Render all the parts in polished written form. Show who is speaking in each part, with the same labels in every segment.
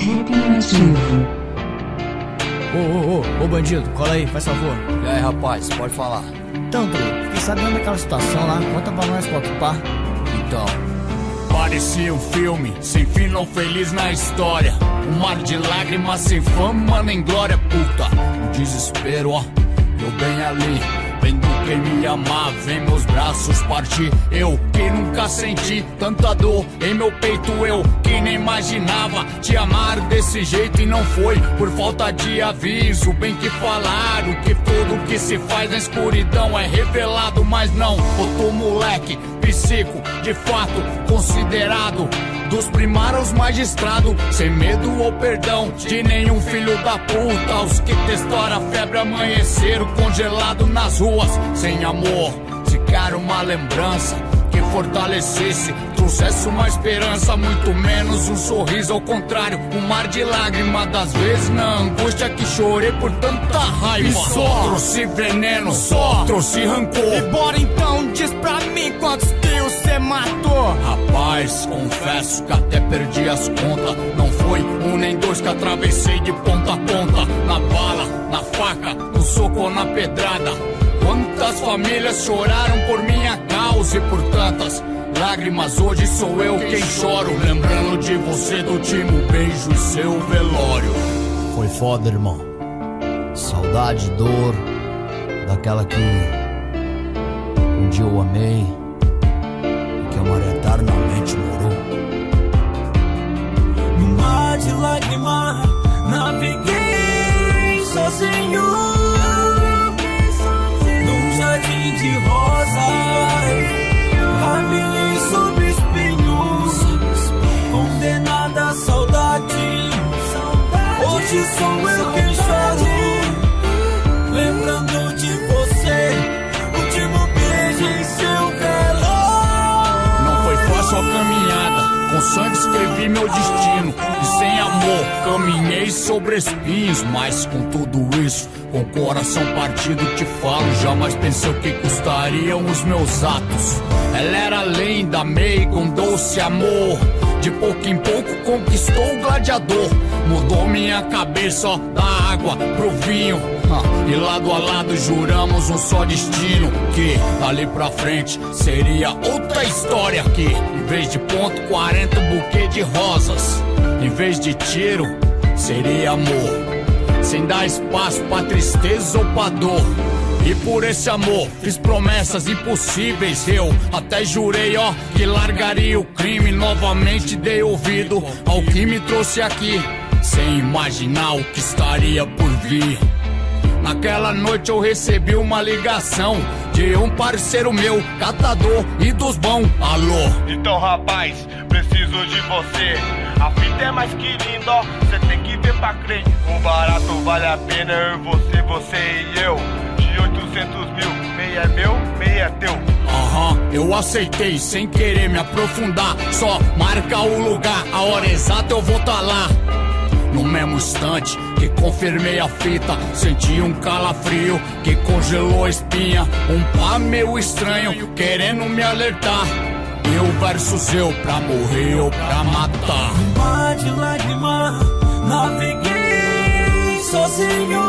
Speaker 1: Ô, bandido, cola aí, faz favor.
Speaker 2: E aí, rapaz, pode falar.
Speaker 1: Então, Dudu, fiquei sabendo daquela situação lá, conta pra nós qual que pá.
Speaker 2: Então,
Speaker 3: parecia um filme, sem final feliz na história. Um mar de lágrimas, sem fama nem glória, puta. Um desespero, ó, eu bem ali, vendo quem me amava em meus braços partir. Eu que nunca senti tanta dor em meu peito, eu que nem imaginava te amar desse jeito. E não foi por falta de aviso, bem que falaram que tudo que se faz na escuridão é revelado. Mas não, outro moleque, psico, de fato, considerado dos primários magistrado, sem medo ou perdão de nenhum filho da puta. Os que testaram a febre amanheceram congelado nas ruas, sem amor, sequer uma lembrança que fortalecesse, trouxesse uma esperança, muito menos um sorriso. Ao contrário, um mar de lágrimas, das vezes na angústia que chorei por tanta raiva. E só trouxe veneno, só trouxe rancor.
Speaker 1: E bora então, diz pra mim quantos que você matou.
Speaker 3: Rapaz, confesso que até perdi as contas. Não foi um nem dois que atravessei de ponta a ponta. Na bala, na faca, no soco ou na pedrada. Quantas famílias choraram por minha causa, e por tantas lágrimas hoje sou eu quem choro, lembrando de você, do último beijo e seu velório.
Speaker 2: foi foda, irmão. Saudade, dor, daquela que um dia eu amei e que amar eternamente morou.
Speaker 4: No mar de lágrimas naveguei sozinho, num jardim de rosas, caminhei sob espinhos, condenada à saudade. Hoje sou eu quem choro, lembrando de você, último beijo em seu velório.
Speaker 3: Não foi fácil a caminhada, com sangue escrevi meu destino, e sem amor caminhei sobre espinhos. Mas com tudo isso, com o coração partido te falo, jamais pensei o que custariam os meus atos. Ela era linda, amei com doce amor, de pouco em pouco conquistou o gladiador. Mudou minha cabeça, ó, da água pro vinho, e lado a lado juramos um só destino, que dali pra frente seria outra história. Que em vez de ponto 40 um buquê de rosas, em vez de tiro seria amor, sem dar espaço pra tristeza ou pra dor. E por esse amor fiz promessas impossíveis, eu até jurei, ó, que largaria o crime. Novamente dei ouvido ao que me trouxe aqui, sem imaginar o que estaria por vir. Naquela noite eu recebi uma ligação de um parceiro meu, catador e dos bons. Alô?
Speaker 5: Então, rapaz, preciso de você. A fita é mais que linda, ó, cê tem que ver pra crer. O barato vale a pena, eu e você e eu. De 800 mil, meia é meu, meia é teu.
Speaker 3: Eu aceitei sem querer me aprofundar. Só marca o lugar, a hora exata eu vou tá lá. No mesmo instante que confirmei a fita, senti um calafrio que congelou a espinha. Um pá meio estranho querendo me alertar. Eu versus eu, pra morrer ou pra matar.
Speaker 4: No mar de lágrimas naveguei sozinho,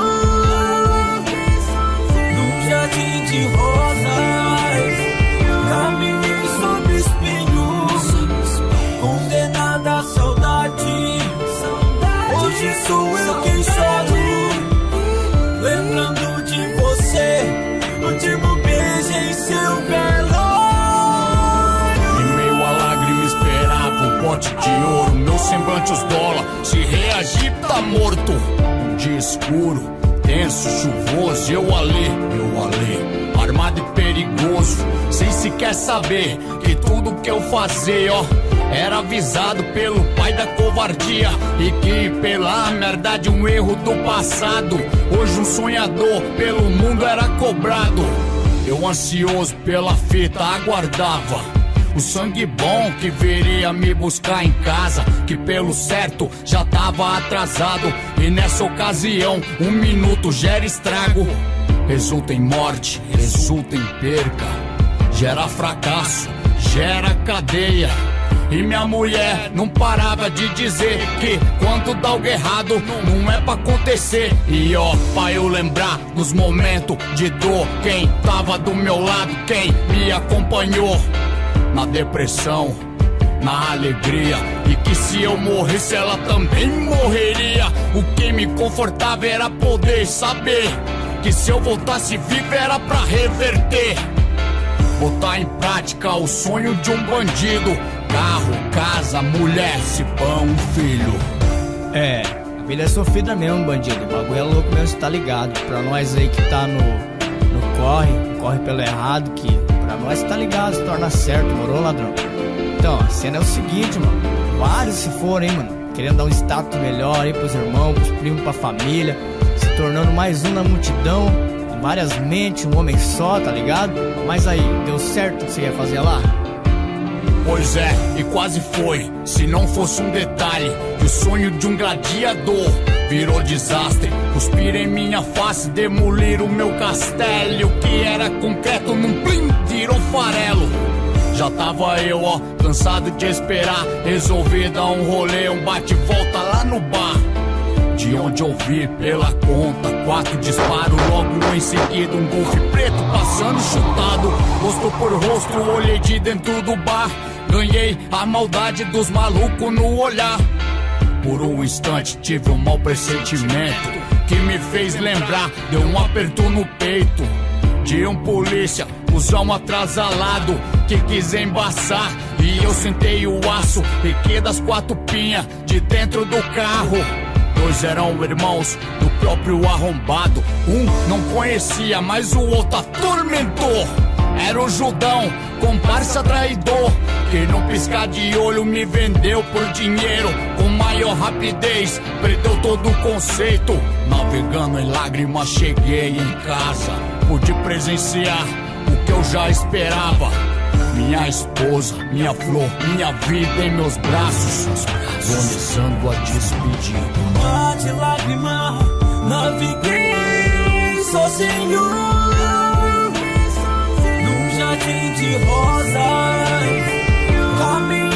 Speaker 4: num jardim de rosas, caminhei sob espinhos, condenada à saudade. Hoje sou eu quem choro, lembrando de você, último beijo em seu velório.
Speaker 3: Em meio a lágrima esperava um pote de ouro, meu semblante os dólar, se reagir tá morto. Um dia escuro, tenso, chuvoso, eu ali, armado e perigoso, sem sequer saber que tudo que eu fazia, ó, era avisado pelo pai da covardia, e que pela merda de um erro do passado, hoje um sonhador pelo mundo era cobrado. Eu ansioso pela fita aguardava o sangue bom que viria me buscar em casa, que pelo certo já tava atrasado. E nessa ocasião, um minuto gera estrago, resulta em morte, resulta em perca, gera fracasso, gera cadeia. E minha mulher não parava de dizer que quando dá algo errado não é pra acontecer. E ó, pra eu lembrar nos momentos de dor, quem tava do meu lado, quem me acompanhou na depressão, na alegria, e que se eu morresse ela também morreria. O que me confortava era poder saber que se eu voltasse vivo era pra reverter, botar em prática o sonho de um bandido. Carro, casa, mulher, se pão, um filho.
Speaker 2: É, a vida é sofrida mesmo, bandido. O bagulho é louco mesmo, cê tá ligado. Pra nós aí que tá no corre pelo errado, que pra nós tá ligado, se torna certo, morou, ladrão? Então, a cena é o seguinte, mano. Vários se foram, hein, mano, querendo dar um status melhor aí pros irmãos, pros primos, pra família, se tornando mais um na multidão, em várias mentes, um homem só, tá ligado? Mas aí, deu certo o que você ia fazer lá?
Speaker 3: Pois é, e quase foi, se não fosse um detalhe, que o sonho de um gladiador virou desastre. Cuspir em minha face, demolir o meu castelo. O que era concreto num plim virou farelo. Já tava eu, ó, cansado de esperar, resolvi dar um rolê, um bate-volta lá no bar. De onde ouvi pela conta 4 disparos, logo em seguida um golfe preto passando chutado. Rosto por rosto, olhei de dentro do bar, ganhei a maldade dos malucos no olhar. Por um instante tive um mau pressentimento que me fez lembrar, deu um aperto no peito de um polícia, cuzão atrasalado que quis embaçar. E eu sentei o aço, piquei das 4 pinhas de dentro do carro. 2 eram irmãos do próprio arrombado. Um não conhecia, mas o outro atormentou. Era o Judão, comparsa traidor, que no piscar de olho me vendeu por dinheiro. Com maior rapidez, perdeu todo o conceito. Navegando em lágrimas, cheguei em casa. Pude presenciar o que eu já esperava. Minha esposa, minha flor, minha vida em meus braços, começando a despedir.
Speaker 4: Mar de lágrima, naveguei sozinho num jardim de rosas, caminho